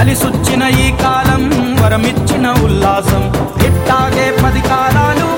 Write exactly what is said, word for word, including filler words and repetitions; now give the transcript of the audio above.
కలిసొచ్చిన ఈ కాలం వరమిచ్చిన ఉల్లాసం ఇట్టాగే పది కాలాలు